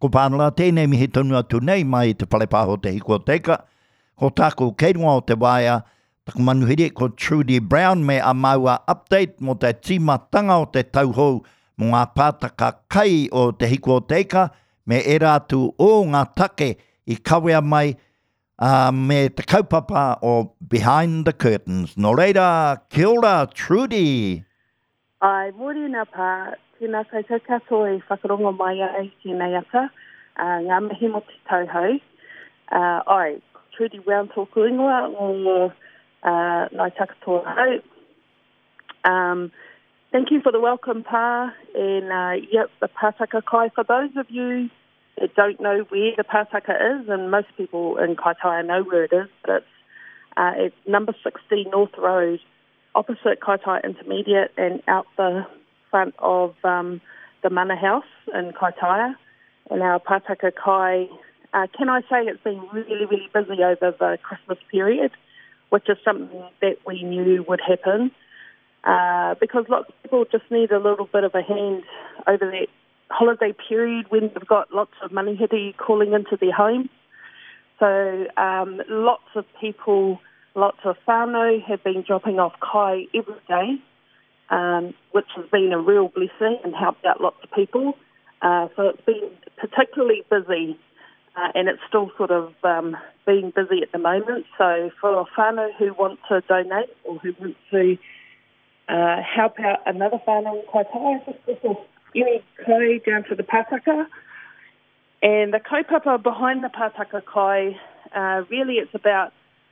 Ko pānala tēnei mihi tonu atu nei mai te whalepāho te hiko teka. Ko tāku keirunga o te waia, taku manuhiri ko Trudy Brown me a maua update mo te tīmatanga o te tauhou mo ngā pātaka kai o te hiko teka, me e rātu o ngā take I kawea mai me te kaupapa o Behind the Curtains. Nō reira, kia ora, Trudy. Ai, morena pā, tēnā koutou katoa I whakarongo mai ai tēnei ata, ngā mihi mo te tauhou. Ai, Trudy Brown tōku ingoa o Ngāi Takatoa hau. Thank you for the welcome, Pa, and yep, the Pātaka Kai. For those of you that don't know where the Pātaka is, and most people in Kaitaia know where it is, but it's number 16 North Road, opposite Kaitaia Intermediate and out the front of the Mana House in Kaitaia. And our Pātaka Kai, can I say it's been really, really busy over the Christmas period, which is something that we knew would happen. Because lots of people just need a little bit of a hand over that holiday period when they've got lots of manihiri calling into their homes. So lots of people, lots of whānau have been dropping off kai every day, which has been a real blessing and helped out lots of people. So it's been particularly busy, and it's still sort of being busy at the moment. So for whānau who want to donate or who want to help out another whānau in Kaitaia, just any kai down to the Pātaka. And the kaupapa behind the Pātaka Kai, really it's about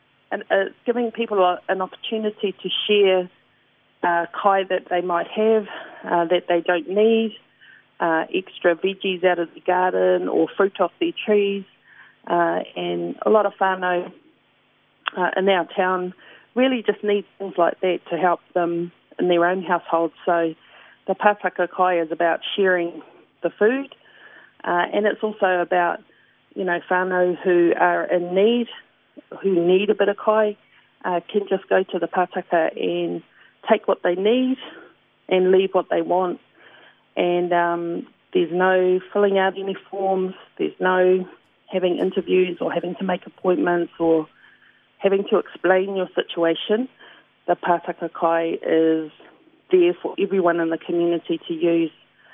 giving people an opportunity to share kai that they might have, that they don't need, extra veggies out of the garden or fruit off their trees. And a lot of whānau in our town really just need things like that to help them in their own households. So the Pātaka Kai is about sharing the food, and it's also about, you know, whānau who are in need, who need a bit of kai, can just go to the Pātaka and take what they need and leave what they want. And there's no filling out any forms, there's no having interviews or having to make appointments or having to explain your situation. The Pātaka Kai is there for everyone in the community to use,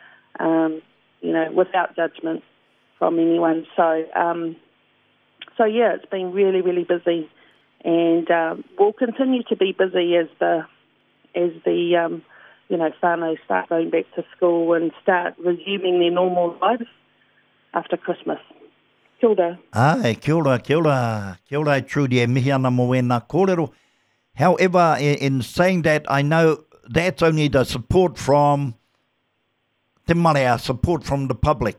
you know, without judgment from anyone. So yeah, it's been really, really busy, and we'll continue to be busy as the you know, whānau start going back to school and start resuming their normal lives after Christmas. Kia ora. Ai, kia ora, kia ora. Kia ora, Trudy, e mihi ana mo wēnā kōrero. However, in saying that, I know that's only the support from te marea, support from the public.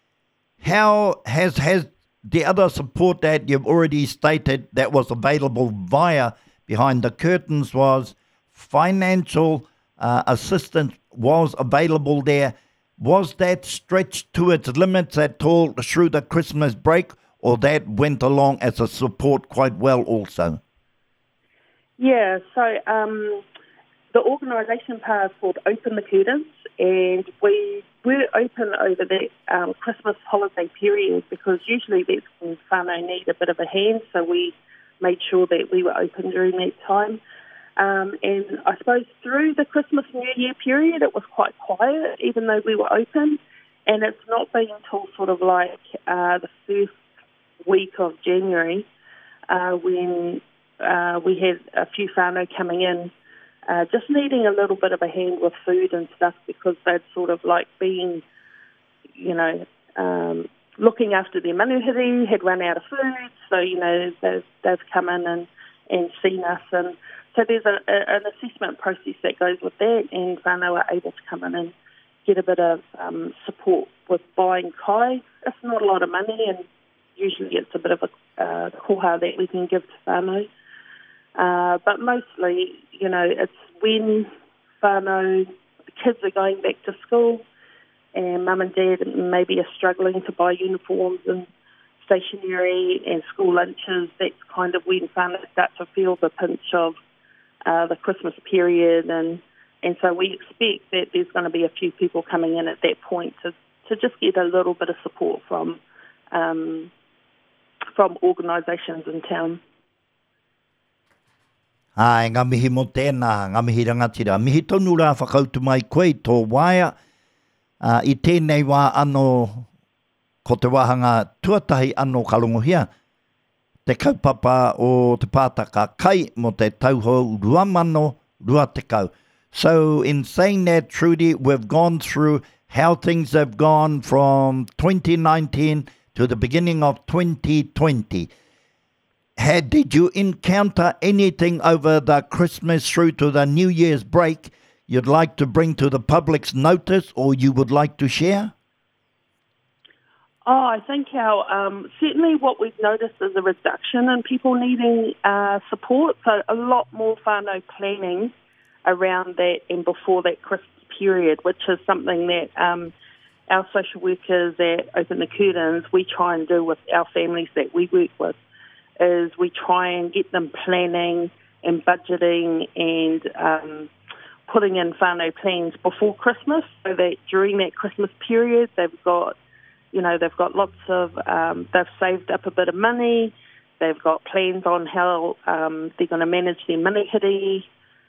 How has the other support that you've already stated that was available via Behind the Curtains was financial assistance was available there? Was that stretched to its limits at all through the Christmas break, or that went along as a support quite well also? Yeah, so the organisation part is called Open the Curtains, and we were open over the Christmas holiday period because usually that's when whānau need a bit of a hand, so we made sure that we were open during that time. And I suppose through the Christmas New Year period it was quite quiet, even though we were open, and it's not been until sort of like the first week of January when we had a few whānau coming in just needing a little bit of a hand with food and stuff because they'd sort of like been, you know, looking after their manuhiri, had run out of food, so, you know, they've come in and seen us, and so there's an assessment process that goes with that, and whānau are able to come in and get a bit of support with buying kai. It's not a lot of money, and usually it's a bit of a koha that we can give to whānau. But mostly, you know, it's when whānau, the kids are going back to school and mum and dad maybe are struggling to buy uniforms and stationery and school lunches, that's kind of when whānau start to feel the pinch of the Christmas period, and so we expect that there's going to be a few people coming in at that point to to just get a little bit of support from organisations in town. Ai, ngā mihi mo tēnā, ngā mihi rangatira. Mihi tonu rā whakautu mai koe tō waia. I tēnei wā anō ko te wāhanga tuatahi anō kalongohia. Te kaupapa o te pātaka kai mo te tauhou 2020. So in saying that, Trudy, we've gone through how things have gone from 2019 to the beginning of 2020. Did you encounter anything over the Christmas through to the New Year's break you'd like to bring to the public's notice or you would like to share? Oh, I think certainly what we've noticed is a reduction in people needing support, so a lot more whānau planning around that and before that Christmas period, which is something that our social workers at Open the Curtains, we try and do with our families that we work with, is we try and get them planning and budgeting and putting in whānau plans before Christmas so that during that Christmas period they've got lots of, they've saved up a bit of money, they've got plans on how they're going to manage their manihiri,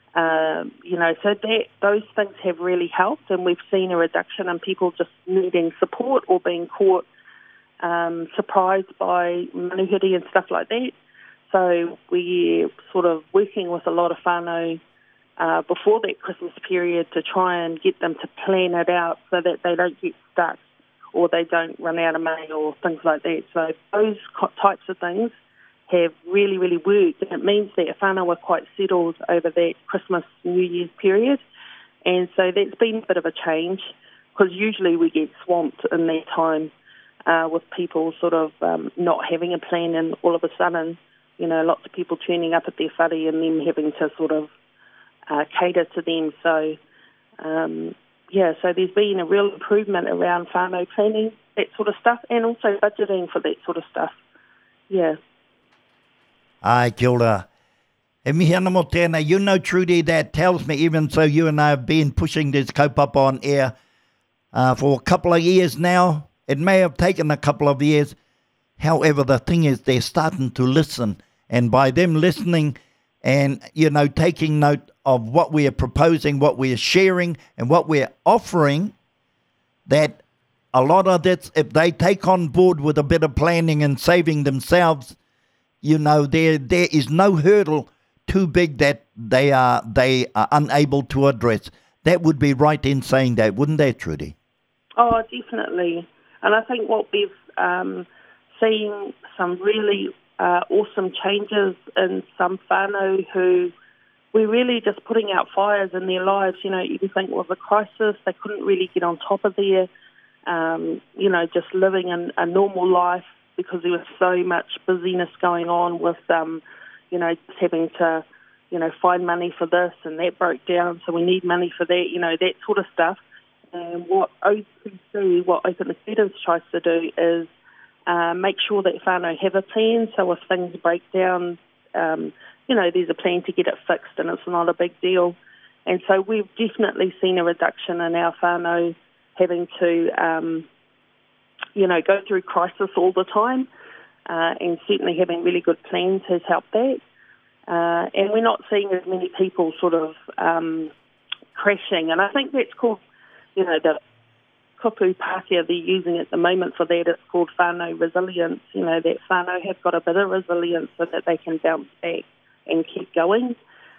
so those things have really helped, and we've seen a reduction in people just needing support or being caught surprised by manihiri and stuff like that. So we're sort of working with a lot of whānau before that Christmas period to try and get them to plan it out so that they don't get stuck or they don't run out of money or things like that. So those types of things have really, really worked, and it means that whānau are quite settled over that Christmas, New Year's period. And so that's been a bit of a change, because usually we get swamped in that time with people sort of not having a plan, and all of a sudden, lots of people turning up at their whare and them having to sort of cater to them. So, so there's been a real improvement around whānau planning, that sort of stuff, and also budgeting for that sort of stuff. Yeah. Ai, kia ora. E mihi ana mo tēnā, Trudy, that tells me, even so you and I have been pushing this kaupapa on air for a couple of years now. It may have taken a couple of years. However, the thing is, they're starting to listen. And by them listening and, taking note of what we are proposing, what we are sharing, and what we're offering, that a lot of this, if they take on board with a bit of planning and saving themselves, there is no hurdle too big that they are unable to address. That would be right in saying that, wouldn't that, Trudy? Oh, definitely. And I think what we've seen some really awesome changes in some whānau who we're really just putting out fires in their lives. You can think with a crisis, they couldn't really get on top of their, just living a normal life, because there was so much busyness going on with, just having to, find money for this, and that broke down, so we need money for that, that sort of stuff. And what OPC, what Open the Curtains tries to do is make sure that whānau have a plan, so if things break down, there's a plan to get it fixed, and it's not a big deal. And so we've definitely seen a reduction in our whānau having to go through crisis all the time, and certainly having really good plans has helped that. And we're not seeing as many people sort of crashing, and I think that's called, the kupu Pākehā they're using at the moment for that. It's called whānau resilience, that whānau have got a bit of resilience so that they can bounce back and keep going.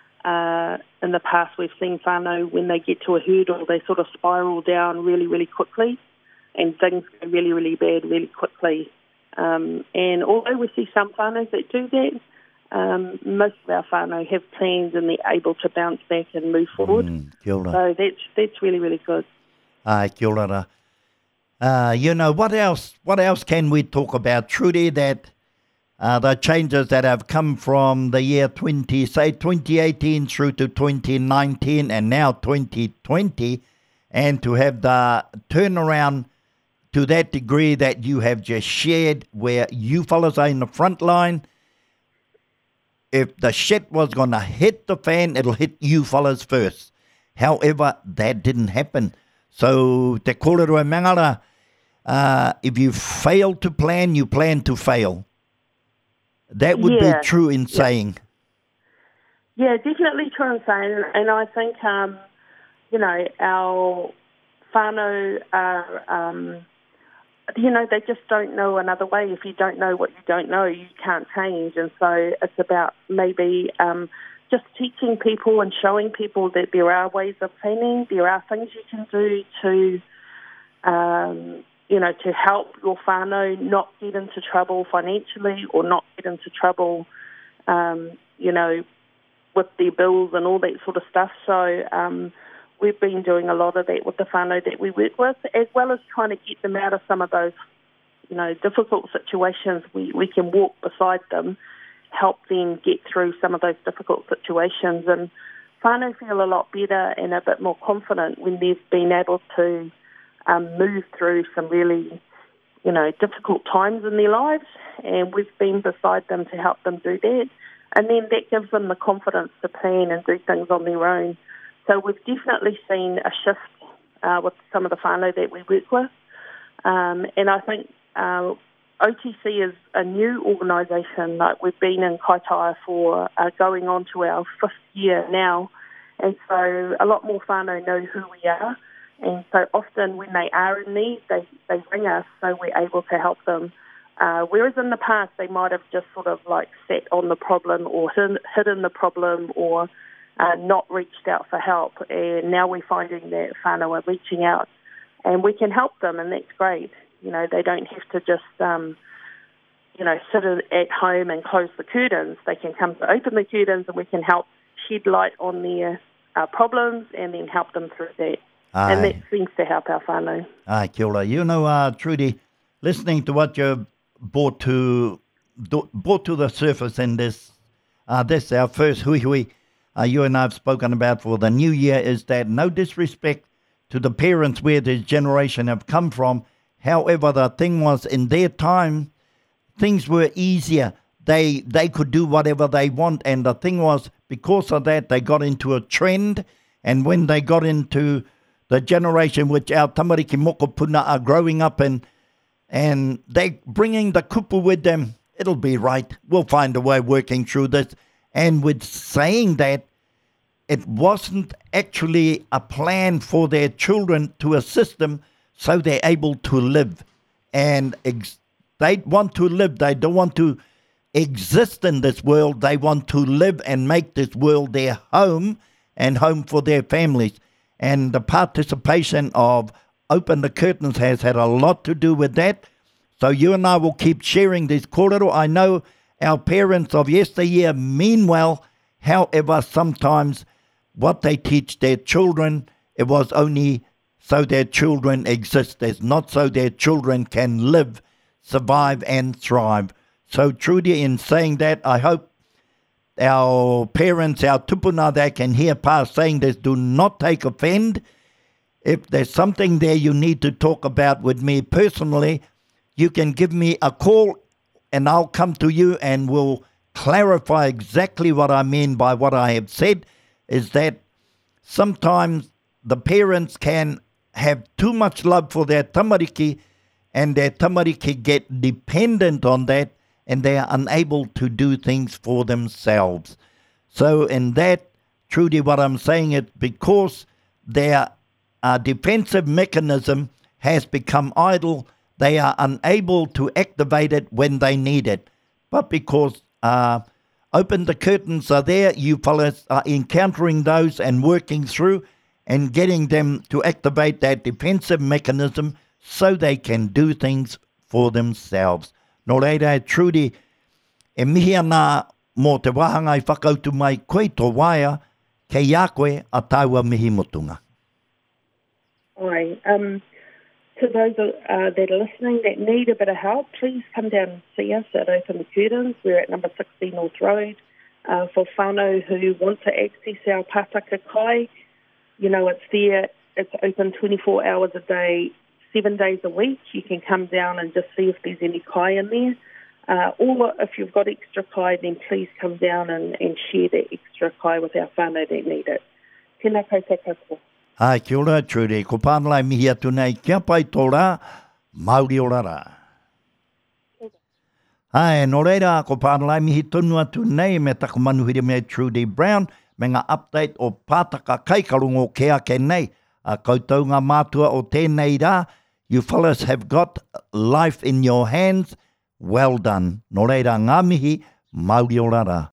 In the past, we've seen whānau, when they get to a hurdle, they sort of spiral down really, really quickly, and things go really, really bad really quickly. And although we see some whānau that do that, most of our whānau have plans and they're able to bounce back and move forward. Kia ora. So that's really, really good. Ai, kia ora. What else can we talk about, Trudy, that the changes that have come from the year 2018 through to 2019 and now 2020, and to have the turnaround to that degree that you have just shared, where you fellas are in the front line. If the shit was going to hit the fan, it'll hit you fellas first. However, that didn't happen. So te kōrero e mangara, if you fail to plan, you plan to fail. That would be true in saying. Yeah, definitely true in saying. And I think, our whānau are, they just don't know another way. If you don't know what you don't know, you can't change. And so it's about maybe just teaching people and showing people that there are ways of planning, there are things you can do to, to help your whānau not get into trouble financially or not get into trouble, with their bills and all that sort of stuff. So we've been doing a lot of that with the whānau that we work with, as well as trying to get them out of some of those, difficult situations. We can walk beside them, help them get through some of those difficult situations. And whānau feel a lot better and a bit more confident when they've been able to move through some really, difficult times in their lives. And we've been beside them to help them do that. And then that gives them the confidence to plan and do things on their own. So we've definitely seen a shift with some of the whānau that we work with. And I think OTC is a new organisation. Like, we've been in Kaitaia for going on to our 5th year now. And so a lot more whānau know who we are. And so often when they are in need, they ring us, so we're able to help them. Whereas in the past, they might have just sort of sat on the problem or hidden the problem or not reached out for help. And now we're finding that whānau are reaching out and we can help them, and that's great. They don't have to just, sit at home and close the curtains. They can come to open the curtains and we can help shed light on their problems and then help them through that. Aye. And that seems to help our whānau. Aye, kia ora. Trudy, listening to what you've brought to the surface in this our first hui you and I have spoken about for the new year, is that no disrespect to the parents where this generation have come from. However, the thing was, in their time, things were easier. They could do whatever they want, and the thing was, because of that, they got into a trend, and when they got into the generation which our tamariki mokopuna are growing up in, and they bringing the kupu with them, it'll be right. We'll find a way working through this. And with saying that, it wasn't actually a plan for their children to assist them so they're able to live. And they want to live. They don't want to exist in this world. They want to live and make this world their home and home for their families. And the participation of Open the Curtains has had a lot to do with that. So you and I will keep sharing this kōrero. I know our parents of yesteryear mean well. However, sometimes what they teach their children, it was only so their children exist. It's not so their children can live, survive and thrive. So Trudy, in saying that, I hope our parents, our tupuna that can hear Pa saying this, do not take offend. If there's something there you need to talk about with me personally, you can give me a call and I'll come to you and we'll clarify exactly what I mean by what I have said, is that sometimes the parents can have too much love for their tamariki and their tamariki get dependent on that and they are unable to do things for themselves. So in that, Trudy, what I'm saying is because their defensive mechanism has become idle, they are unable to activate it when they need it. But because Open the Curtains are there, you fellas are encountering those and working through and getting them to activate that defensive mechanism so they can do things for themselves. Nō reira, Trudy, e mihi ana mō te wahanga I whakautu mai koe tō waia, kei a koe a taua mihi motunga. Oi, to those that are listening that need a bit of help, please come down and see us at Open the Curtains. We're at number 16 North Road. For whānau who want to access our pātaka kai, it's there. It's open 24 hours a day, 7 days a week. You can come down and just see if there's any kai in there. Or if you've got extra kai, then please come down and share that extra kai with our whānau that need it. Tēnā koutou katoa. Ai, kia ora, Trudy. Ko pānalai mihi atu nei, kia pai tō rā, Māori o rara. Ai, no reira, ko pāralai mihi tonu atu nei me taku manuhiri me Trudy Brown, me ngā update o pātaka kaikarungo ke ake nei. A koutou ngā mātua o tēnei rā, you fellas have got life in your hands, well done. No reira, ngā mihi, Māori o rara.